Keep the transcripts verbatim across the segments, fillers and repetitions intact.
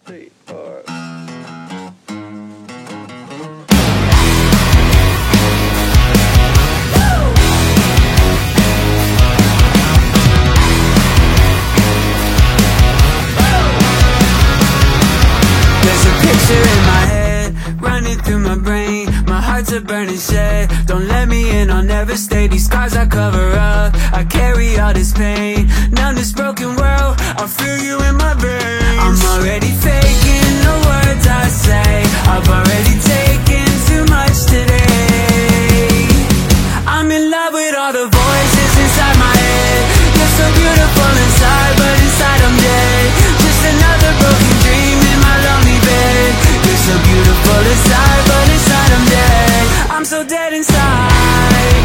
P R. There's a picture in my head, running through my brain. My heart's a burning shed. Don't let me in, I'll never stay. These scars I cover up, I carry all this pain. Now in this broken world, I feel you in my veins. I'm already faking the words I say. I've already taken too much today. I'm in love with all the voices inside my head. You're so beautiful inside, but inside I'm dead. Just another broken dream in my lonely bed. You're so beautiful inside, but inside I'm dead. I'm so dead inside.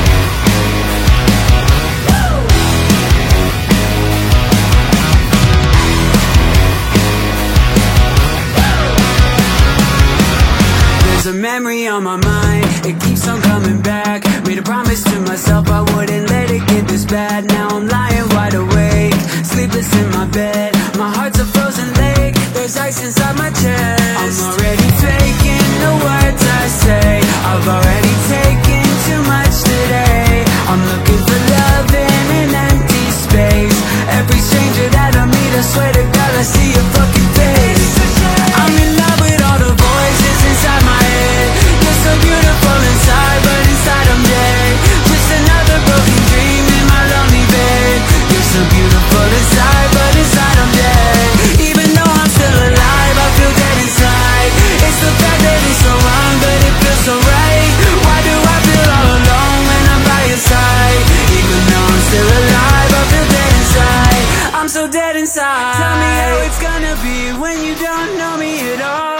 There's a memory on my mind, it keeps on coming back. Made a promise to myself I wouldn't let it get this bad. Now I'm lying wide awake, sleepless in my bed. My heart's a frozen lake, there's ice inside my chest. I'm already faking the words I say. I've already taken too much today. I'm looking for love in an empty space. Every stranger that I meet, I swear to God I see your fucking face. I'm in love with all the voices inside my head. You're so beautiful inside, but inside I'm dead. Just another broken dream in my lonely bed. You're so beautiful inside, but inside I'm dead. Even though I'm still alive, I feel dead inside. It's the fact that it's so wrong, but it feels so right. Why do I feel all alone when I'm by your side? Even though I'm still alive, I feel dead inside. I'm so dead inside. Tell me how it's gonna be when you don't know me at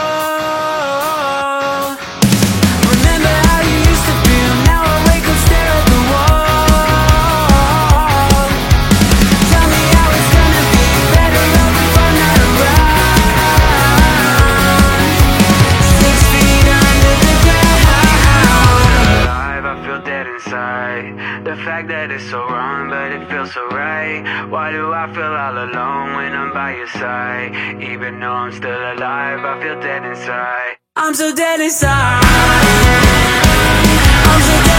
all. Remember how you used to feel, now I wake up, stare at the wall. Tell me how it's gonna be, better off if I'm not around. Six feet under the ground. Alive, I feel dead inside. The fact that it's so wrong, but it feels so right. Why do I feel all alone when I'm by your side? Even though I'm still alive, I feel dead inside. I'm so dead inside. I'm so dead